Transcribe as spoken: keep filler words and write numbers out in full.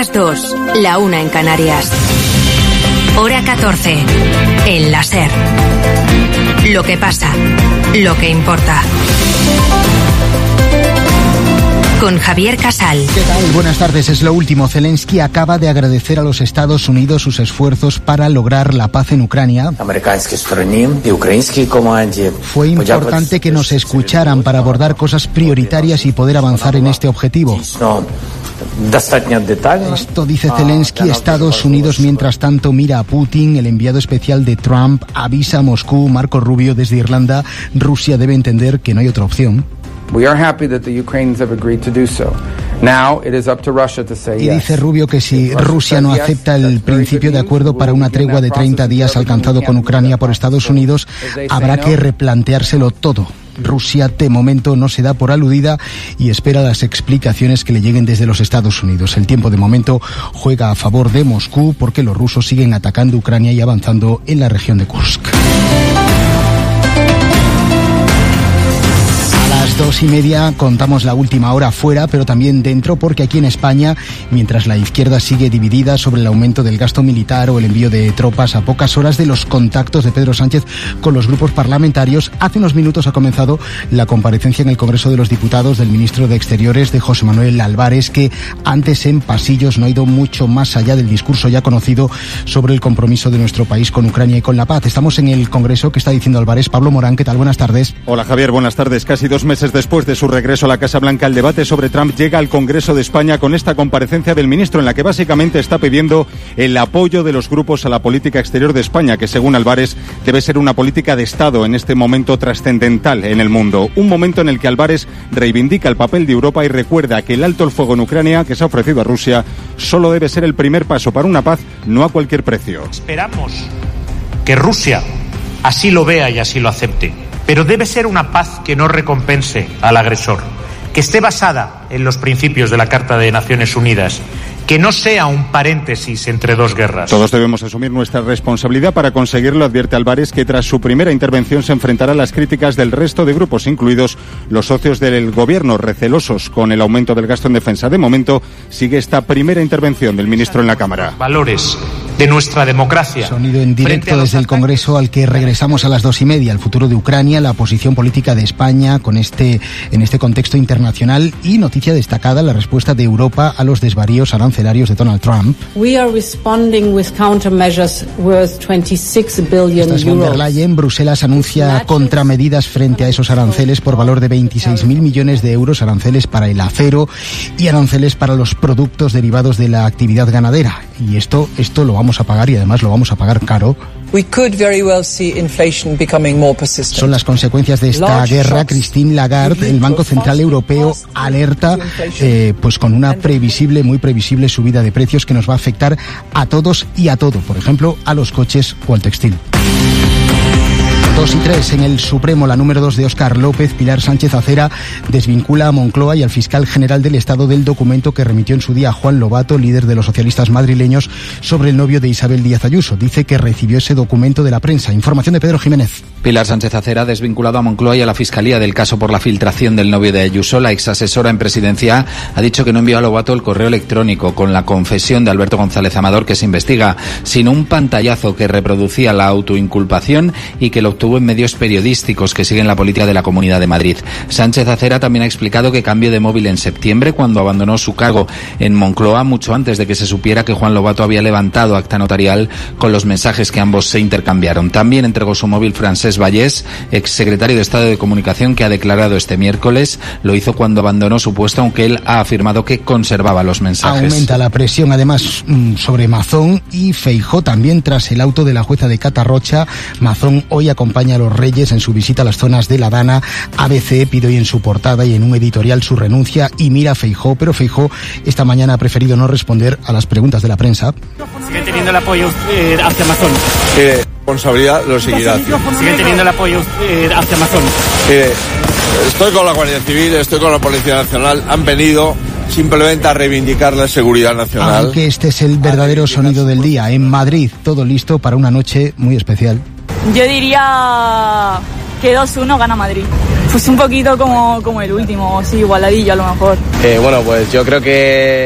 las dos, la una en Canarias. Hora catorce, en la SER. Lo que pasa, lo que importa. Con Javier Casal. ¿Qué tal? Buenas tardes. Es lo último. Zelensky acaba de agradecer a los Estados Unidos sus esfuerzos para lograr la paz en Ucrania. Fue importante que nos escucharan para abordar cosas prioritarias y poder avanzar en este objetivo. Esto dice Zelensky. Estados Unidos, mientras tanto, mira a Putin. El enviado especial de Trump avisa a Moscú. Marco Rubio, desde Irlanda. Rusia debe entender que no hay otra opción. We are happy that the Ukrainians have agreed to do so. Now it is up to Russia to say yes. Y dice Rubio que si Rusia no acepta el principio de acuerdo para una tregua de treinta días alcanzado con Ucrania por Estados Unidos, habrá que replanteárselo todo. Rusia de momento no se da por aludida y espera las explicaciones que le lleguen desde los Estados Unidos. El tiempo de momento juega a favor de Moscú porque los rusos siguen atacando Ucrania y avanzando en la región de Kursk. Dos y media contamos la última hora fuera, pero también dentro, porque aquí en España, mientras la izquierda sigue dividida sobre el aumento del gasto militar o el envío de tropas a pocas horas de los contactos de Pedro Sánchez con los grupos parlamentarios, hace unos minutos ha comenzado la comparecencia en el Congreso de los Diputados del ministro de Exteriores, de José Manuel Álvarez, que antes en pasillos no ha ido mucho más allá del discurso ya conocido sobre el compromiso de nuestro país con Ucrania y con la paz. Estamos en el Congreso. ¿Qué está diciendo Álvarez? Pablo Morán, ¿qué tal? Buenas tardes. Hola Javier, buenas tardes. Casi dos meses después de su regreso a la Casa Blanca, el debate sobre Trump llega al Congreso de España con esta comparecencia del ministro en la que básicamente está pidiendo el apoyo de los grupos a la política exterior de España, que según Álvarez debe ser una política de Estado en este momento trascendental en el mundo. Un momento en el que Álvarez reivindica el papel de Europa y recuerda que el alto el fuego en Ucrania que se ha ofrecido a Rusia solo debe ser el primer paso para una paz, no a cualquier precio. Esperamos que Rusia así lo vea y así lo acepte. Pero debe ser una paz que no recompense al agresor, que esté basada en los principios de la Carta de Naciones Unidas, que no sea un paréntesis entre dos guerras. Todos debemos asumir nuestra responsabilidad para conseguirlo, advierte Álvarez, que tras su primera intervención se enfrentará a las críticas del resto de grupos, incluidos los socios del gobierno, recelosos con el aumento del gasto en defensa. De momento, sigue esta primera intervención del ministro en la Cámara. Valores de nuestra democracia. Sonido en directo desde el Congreso al que regresamos a las dos y media. El futuro de Ucrania, la posición política de España con este, en este contexto internacional y noticia destacada, la respuesta de Europa a los desvaríos arancelarios de Donald Trump. We are responding with countermeasures worth twenty-six billion euros. Von der Leyen, Bruselas anuncia contramedidas frente a esos aranceles por valor de veintiséis mil millones de euros, aranceles para el acero y aranceles para los productos derivados de la actividad ganadera. Y esto, esto lo vamos a pagar y además lo vamos a pagar caro. We could very well see inflation becoming more persistent. Son las consecuencias de esta guerra. Christine Lagarde, el Banco Central Europeo, alerta eh, pues con una previsible, muy previsible subida de precios que nos va a afectar a todos y a todo, por ejemplo, a los coches o al textil. Dos y tres en el Supremo, la número dos de Óscar López, Pilar Sánchez Acera, desvincula a Moncloa y al fiscal general del Estado del documento que remitió en su día a Juan Lobato, líder de los socialistas madrileños, sobre el novio de Isabel Díaz Ayuso. Dice que recibió ese documento de la prensa. Información de Pedro Jiménez. Pilar Sánchez Acera ha desvinculado a Moncloa y a la Fiscalía del caso por la filtración del novio de Ayuso. La exasesora en presidencia ha dicho que no envió a Lobato el correo electrónico con la confesión de Alberto González Amador que se investiga, sino un pantallazo que reproducía la autoinculpación y que lo obtuvo en medios periodísticos que siguen la política de la Comunidad de Madrid. Sánchez Acera también ha explicado que cambió de móvil en septiembre cuando abandonó su cargo en Moncloa, mucho antes de que se supiera que Juan Lobato había levantado acta notarial con los mensajes que ambos se intercambiaron. También entregó su móvil Francesc Vallès, exsecretario de Estado de Comunicación, que ha declarado este miércoles. Lo hizo cuando abandonó su puesto, aunque él ha afirmado que conservaba los mensajes. Aumenta la presión, además, sobre Mazón y Feijóo, también tras el auto de la jueza de Catarrocha. Mazón hoy acompaña a los Reyes en su visita a las zonas de La Dana. A B C pide hoy en su portada y en un editorial su renuncia y mira a Feijóo, pero Feijóo esta mañana ha preferido no responder a las preguntas de la prensa. ¿Sigue teniendo el apoyo eh, hacia Mazón? Eh, responsabilidad lo seguirá. ¿Sigue teniendo el apoyo eh, hacia Mazón? Eh, estoy con la Guardia Civil, estoy con la Policía Nacional. Han venido simplemente a reivindicar la seguridad nacional. Aunque este es el verdadero sonido del día. En Madrid, todo listo para una noche muy especial. Yo diría que dos uno gana Madrid. Pues un poquito como, como el último, sí, igualadillo a lo mejor. Eh, bueno, pues yo creo que